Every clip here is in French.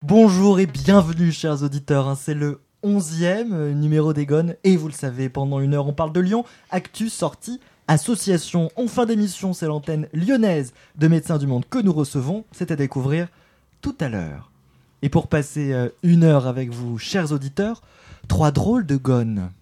Bonjour et bienvenue chers auditeurs, c'est le 11e numéro des Gones et vous le savez, pendant une heure on parle de Lyon, actu, sortie, association. En fin d'émission, c'est l'antenne lyonnaise de Médecins du Monde que nous recevons, c'est à découvrir tout à l'heure. Et pour passer une heure avec vous chers auditeurs, 3 drôles de Gones.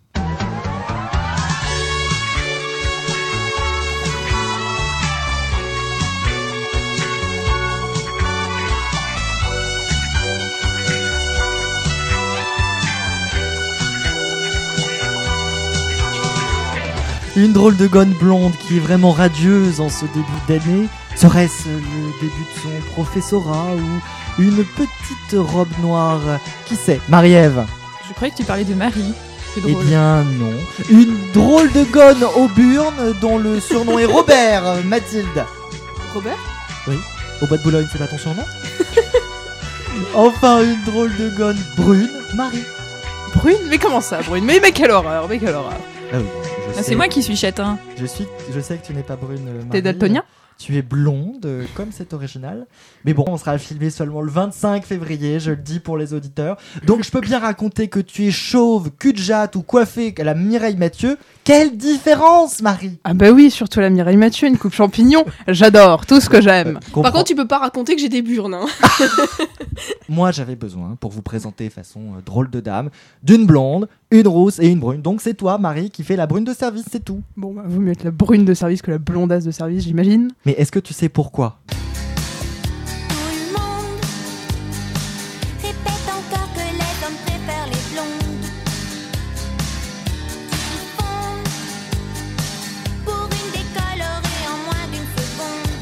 Une drôle de Gone blonde qui est vraiment radieuse en ce début d'année. Serait-ce le début de son professorat ou une petite robe noire? Qui sait? Marie-Ève? Je croyais que tu parlais de Marie. C'est Eh drôle. bien non. Une drôle de Gone au burn dont le surnom est Robert. Mathilde? Robert? Oui. Au bois de Boulogne, c'est pas ton surnom? Enfin, une drôle de Gone brune. Marie? Brune? Mais comment ça, Brune? Mais quelle horreur, mais quelle horreur. Ah oui, je sais. C'est moi qui suis châtain. Je sais que tu n'es pas brune. Marie. T'es daltonien? Tu es blonde, comme c'est original. Mais bon, on sera filmé seulement le 25 février, je le dis pour les auditeurs. Donc je peux bien raconter que tu es chauve, cul de jatte ou coiffée à la Mireille Mathieu. Quelle différence, Marie? Ah bah oui, surtout la Mireille Mathieu, une coupe champignon. J'adore, tout ce que j'aime. Par contre, tu peux pas raconter que j'ai des burnes. Hein. Moi, j'avais besoin, pour vous présenter façon drôle de dame, d'une blonde, une rousse et une brune. Donc c'est toi, Marie, qui fait la brune de service, c'est tout. Bon, bah, vaut mieux être la brune de service que la blondasse de service, j'imagine. Mais est-ce que tu sais pourquoi? Tout le monde répète encore que les hommes préfèrent les blondes qui fondent pour une décolorée en moins d'une seconde.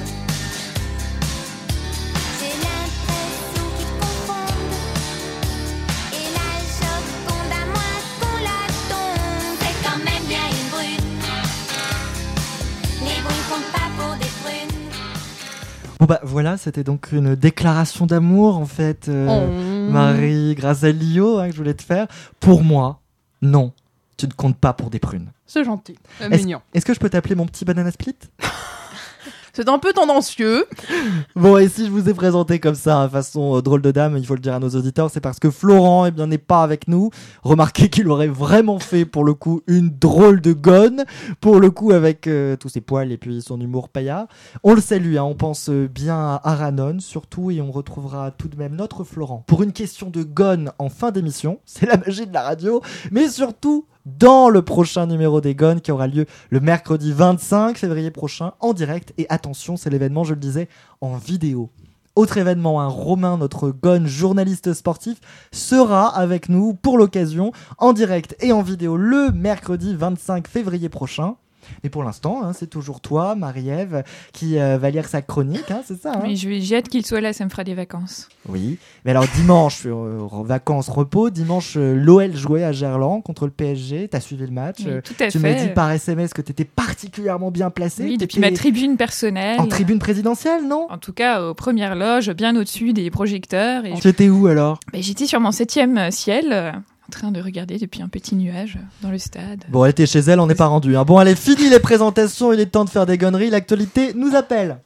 J'ai l'impression qu'ils confondent et la Joconde à moins qu'on la tombe. C'est quand même bien une brune. Les brunes comptent pas pour des brunes. Bon bah voilà, c'était donc une déclaration d'amour en fait, Marie, grâce à Lio, que je voulais te faire. Pour moi, non, tu ne comptes pas pour des prunes. C'est gentil, Est-ce- mignon. Est-ce que je peux t'appeler mon petit banana split? C'est un peu tendancieux. Bon, et si je vous ai présenté comme ça, façon drôle de dame, il faut le dire à nos auditeurs, c'est parce que Florent, eh bien, n'est pas avec nous. Remarquez qu'il aurait vraiment fait, pour le coup, une drôle de Gone, pour le coup, avec tous ses poils et puis son humour paillard. On le salue, on pense bien à Aranon, surtout, et on retrouvera tout de même notre Florent pour une question de Gone en fin d'émission. C'est la magie de la radio, mais surtout dans le prochain numéro des Gones qui aura lieu le mercredi 25 février prochain en direct. Et attention, c'est l'événement, je le disais, en vidéo. Autre événement, Romain, notre Gone journaliste sportif, sera avec nous pour l'occasion en direct et en vidéo le mercredi 25 février prochain. Mais pour l'instant, c'est toujours toi, Marie-Ève, qui va lire sa chronique, c'est ça? Mais j'ai hâte qu'il soit là, ça me fera des vacances. Oui, mais alors dimanche, vacances, repos, dimanche, l'OL jouait à Gerland contre le PSG, t'as suivi le match, Oui, tout à tu fait. m'as dit par SMS que t'étais particulièrement bien placé. Oui, depuis T'étais ma tribune personnelle. en tribune présidentielle, non? En tout cas, aux premières loges, bien au-dessus des projecteurs. Et Tu étais où alors? j'étais sur mon 7e ciel, en train de regarder depuis un petit nuage dans le stade. Bon, elle était chez elle, on n'est pas rendu. Bon, allez, fini les présentations, il est temps de faire des gonneries, l'actualité nous appelle.